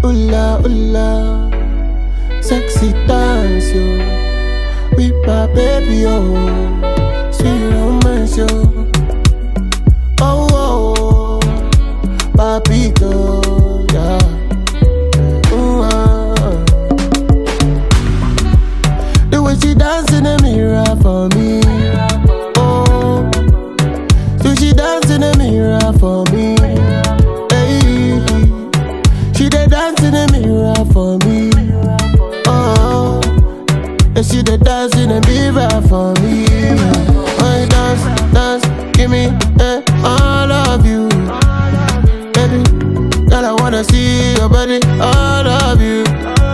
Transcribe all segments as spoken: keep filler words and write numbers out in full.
Ula, ula, sexy dance, yo. With my baby, yo. Sweet romance, yo. Oh, oh, oh. Papito, yeah. Ooh, ah. The way she dance in the mirror for me. Oh, so she dance in the mirror for me. She dey dance in the mirror for me. Oh, and she dey dance in the mirror for me. Oh, dance, dance, give me eh, all of you, baby. Girl, I wanna see your body, all of you.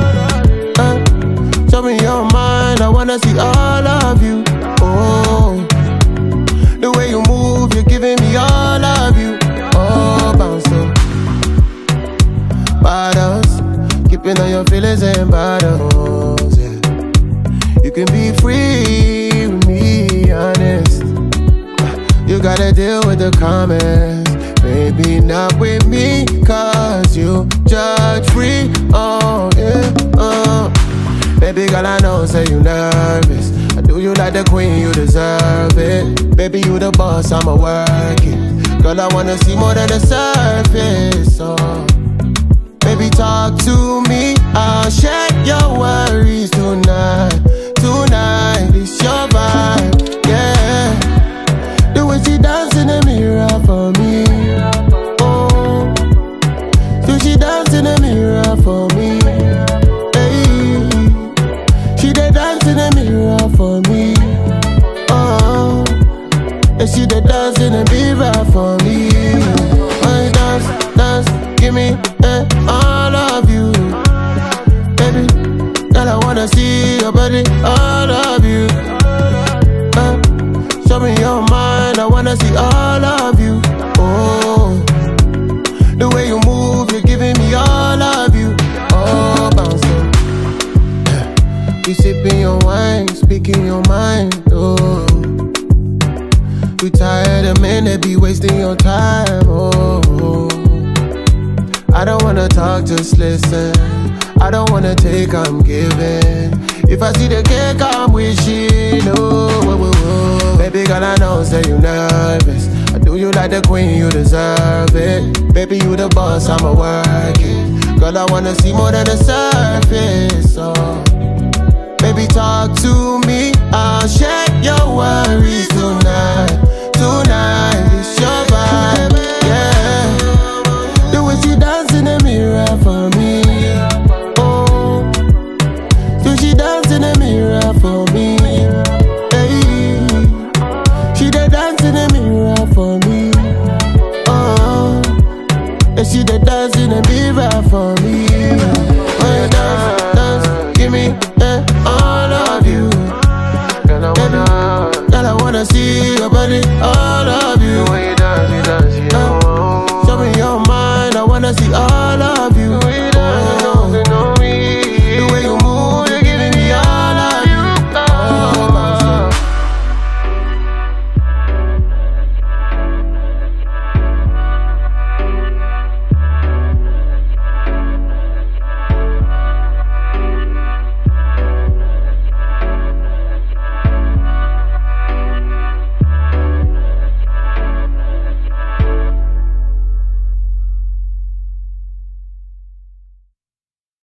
Eh, show me your mind, I wanna see all of you. Oh, the way you move, you're giving me all of you. Oh, bounce up. Bottles, keeping all your feelings in bottles, yeah. You can be free with me, honest. You gotta deal with the comments. Maybe not with me, cause you judge free, oh yeah, oh. Baby girl, I know, say you nervous. I do you like the queen, you deserve it. Baby, you the boss, I'ma work it. Girl, I wanna see more than the surface, oh. Baby, talk to me, I'll share your worries tonight. Tonight, it's your vibe, yeah. The way she dance in the mirror for me. Oh, so she dance in the mirror for me. Hey, she dey dance in the mirror for me. Oh, and she dey dance in the mirror for me. Oh, dance, dance, give me eh, all of you, baby. Girl, I wanna see your body, all of you. Uh, show me your mind, I wanna see all of you. Oh, the way you move, you're giving me all of you. Oh, bounce up. You sipping your wine, speaking your mind. Oh, you tired of men that be wasting your time. Oh, I don't wanna talk, just listen. I don't wanna take, I'm giving. If I see the cake, I'm wishing. Oh, whoa, whoa, whoa. Baby girl, I know, say you nervous. I do you like the queen, you deserve it. Baby, you the boss, I'ma work it. Girl, I wanna see more than the surface, oh. Baby, talk to me, I'll share your worries tonight. Tonight, it's your vibe, yeah. The way she dance in the mirror for me. Oh, so she dance in the mirror for me. Hey, she dey dance in the mirror for me. Oh, and she dey dance in the mirror for me. Oh, dance, dance, give me eh, all of you. Girl, I wanna, baby, girl, I wanna see your body, all of you. The way you dance, you dance, you know. Uh, show me your mind, I wanna see all